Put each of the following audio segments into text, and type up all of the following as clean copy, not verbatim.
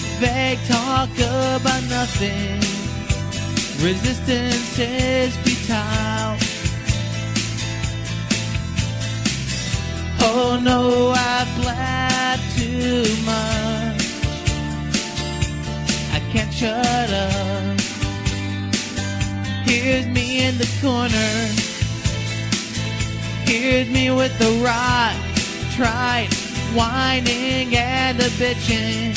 with vague talk about nothing. Resistance is futile. Oh no, I've blabbed too much. I can't shut up. Here's me in the corner. Here's me with the rock, tried, whining and a bitching,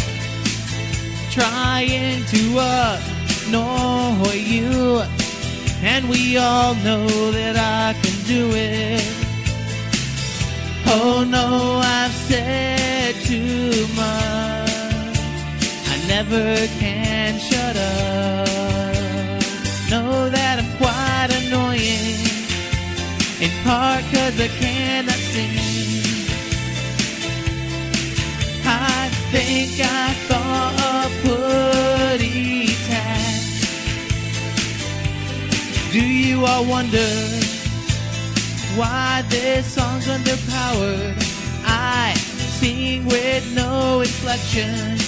trying to annoy you, and we all know that I can do it. Oh no, I've said too much. I never can shut up. Know that I'm quite annoying, in part 'cause I cannot sing. I think I thought a putty tag. Do you all wonder why this song's underpowered? I sing with no inflection,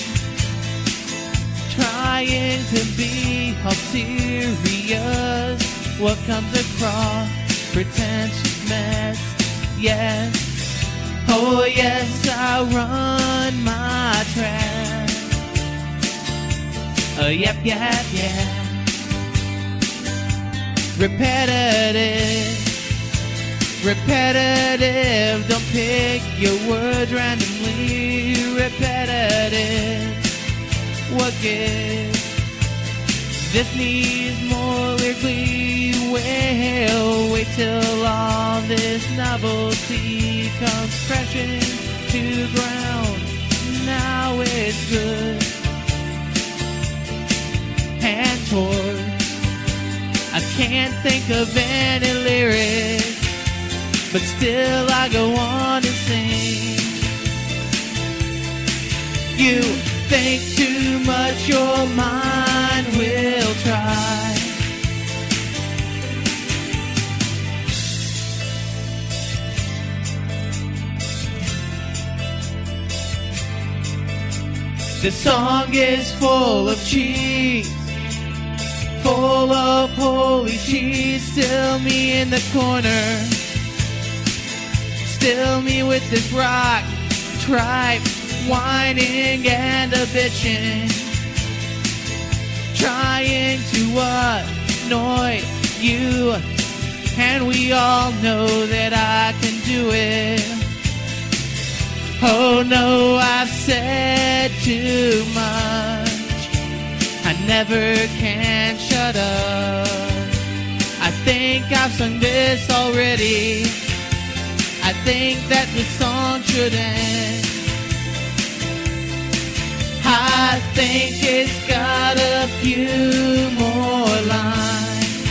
trying to be all serious. What comes across pretentious mess? Yes, oh yes, I run my track. Yep. Repetitive, don't pick your words randomly. Repetitive, what gives? This needs more lyrically. Well, wait till all this novelty comes crashing to the ground. Now it's good and toward. I can't think of any lyrics, but still I go on and sing. You think too much, your mind will try. The song is full of cheese, full of holy cheese. Still me in the corner, still me with this rock, tripe, whining and a bitching, trying to annoy you, and we all know that I can do it. Oh no, I've said too much. I never can shut up. I think I've sung this already. I think that the song should end. I think it's got a few more lines.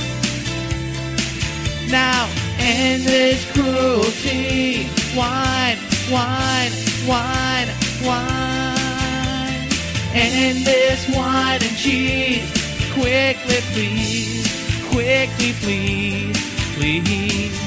Now end this cruelty. Whine, whine, whine, whine. End this wine and cheese. Quickly, please. Quickly, please, please.